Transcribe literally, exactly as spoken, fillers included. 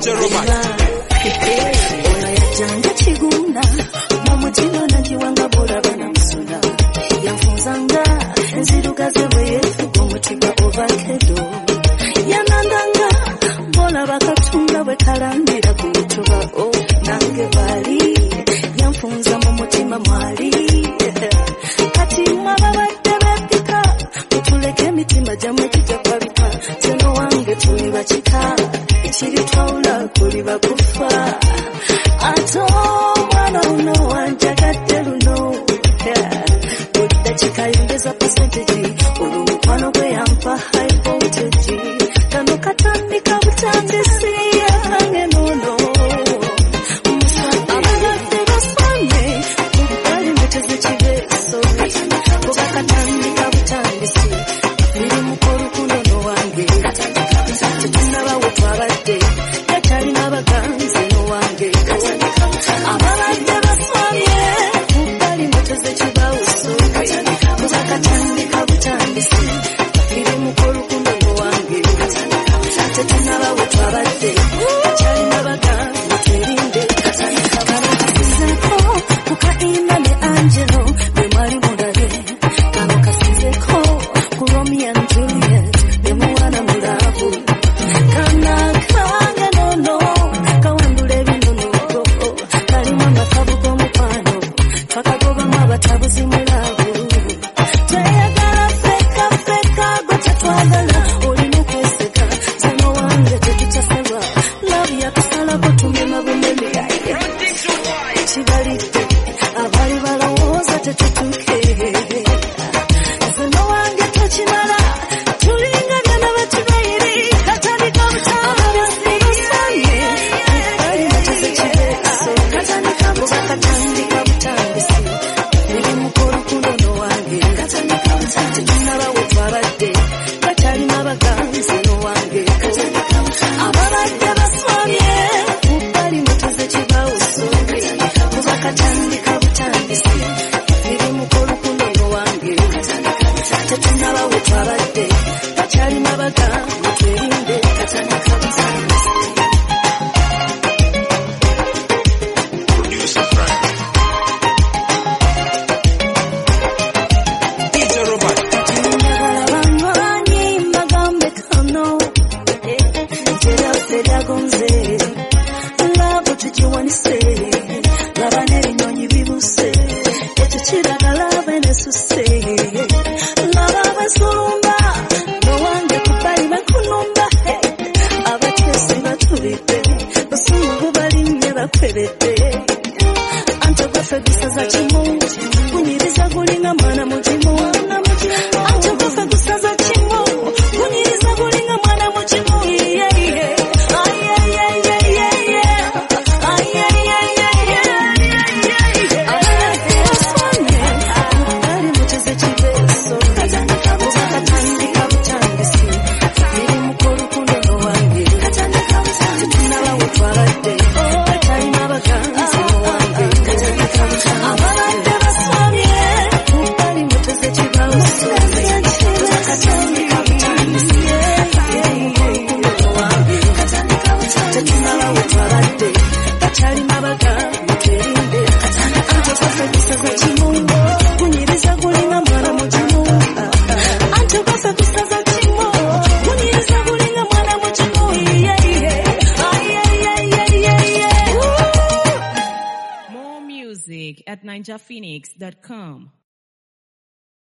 D J Robert. Ola yajanga chigunda mumutima najiwanga bola bana musuna yafunzanga enzirugaze bweyefu gomutiga ovakado yanandanga bola bakatunga bwekalambira ku mutuba o nange bali yanfunza mumutima mwali kati mwababadde bepika mutuleke emitima gyamwe kijja kwabika teno wange tuli bakika ekiri twawula kuli bakufa ato mwana uno wanjagadde luno budde kikayongeza percentage olumukwano gwe yampa high voltage kano katandika butandisi akange nono abadde basome kubali muteze kibeso kuba katandika butandisi biri mukolu kunono wange tetunabawo twabadde yatalina baganzi no wange ababadde basomye kubali muteze kibawuso kuba katandika butandisi biri mukolu kunono wange tetunabawo twabadde yatalina baganzi twerinde kano kukaina ne Angelo be mwali mulabe kano kasinzeko ku Romeo and Juliet be mwana mulabu kana kanga nono kawandule binono kalimu amakabu g'omukwano twakagobamu abatabuzi mulabu tweyagala feka feka gwe tetwagala olina okweseka zino wange tetutasaba labu yatusalako tumema bumeme kibalidde abali balowooza tetutuuke zino wange tokimala tulinga byana batubayiri katandika butandisi bali muteze kibeso katandika butandisi biri mukolu kunono wange tetunabawo twabadde bakyalina baganzi no wange ababadde basomye bali muteze kibawuso kuba katandika butandisi biri mukolu kunono wange tetunabawo twabadde bakyalina baganzi twerinde katandika butandisi. Producer Frank. D J Robert. Njagala banywanyi mbagambe kano nterase lyagonze labo tukiwanise laba n'ebinyonyi bibuse ekyo kiragala benesuse laba abasulumba nowange kubali bakunumba abakyesi batulidde basungu balinnye bakweredde anti gwafe gusaza kimu kunyiriza gulinga mwana mugimu anti gwafe gusaza kimu kunyiriza gulinga mwana mugimu bali muteze kibeso katandika butandisi biri mukolu kunono wange tetunabawo twabadde batalina baganzi no wange ababadde basomye bali muteze kibawuso katandika butandisi biri mukolu kunono wange tetunabawo twabadde bakyalina baganzi twerinde anti gwafe gusaza kimu kunyiriza gulinga mwana mugimu anti gwafe gusaza kimu kunyiriza gulinga mwana mugimu More music at ninja phoenix dot com.